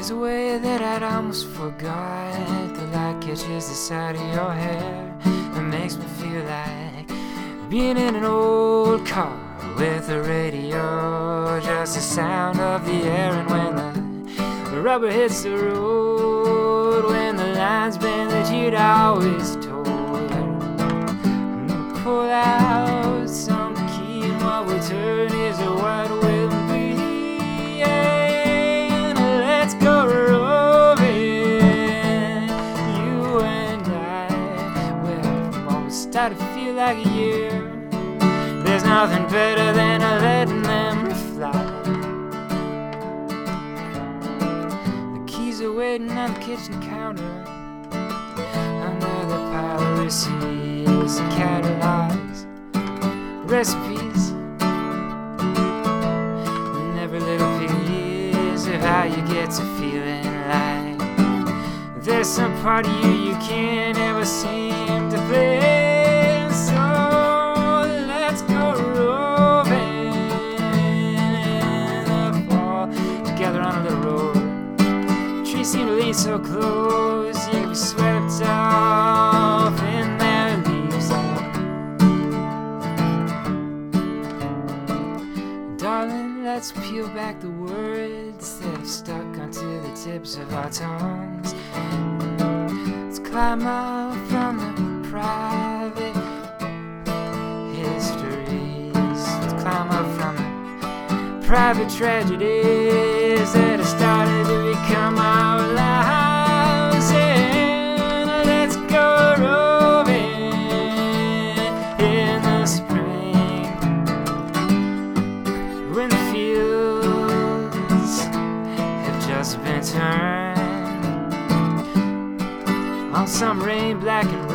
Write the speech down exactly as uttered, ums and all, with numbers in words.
There's a way that I'd almost forgot. The light catches the side of your hair and makes me feel like being in an old car with a radio, just the sound of the air. And when the rubber hits the road, when the lines bend that you'd always told, I'm gonna pull out some key, and what will turn is what will be. And let's go roving, you and I. Well, I've always started to feel like a year. There's nothing better than letting them fly. The keys are waiting on the kitchen counter, under the pile of receipts and catalogs, recipes, and every little piece of how you get to feeling like there's some part of you you can't ever seem to play. So let's go roving in the fall, together on a little road. Trees seem to lean so close, you can be swept off in their leaves. Darling, let's peel back the words that have stuck onto the tips of our tongues. Let's climb up from the private histories. Let's climb up from the private tragedies that have started to become our lives. And let's go roving in the spring, when the fields have just been turned on some rain black and